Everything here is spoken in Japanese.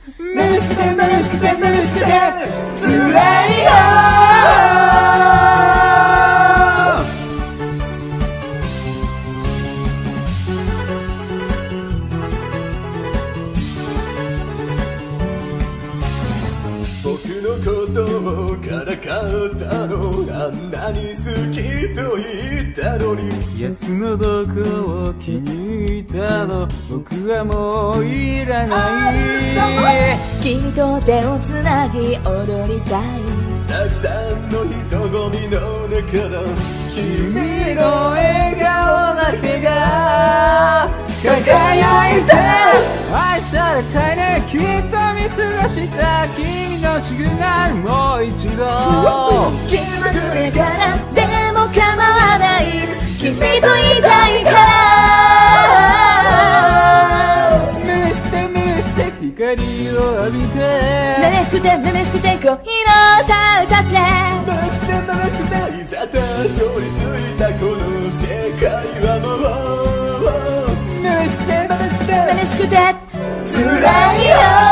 眩しくて眩しくて眩しくて辛いよ。 僕のことをからかったの、あんなに好きと言ったのに、 奴のどこを気に入ったの、僕はもういらない。 君と手をつなぎ踊りたい。 たくさんの人混みの中の君の笑顔だけが輝いて、愛されたいね、きっと見過ごした君の償いもう一度。 気まぐれからでも構わない、君といたいから。 めめしてめめして光を浴びて、 めめしくてめめしくて恋の歌歌って、 眩しくて眩しくていざたどり着いたこの世界はもうめめしくてめめしくてめめしくて辛いよ。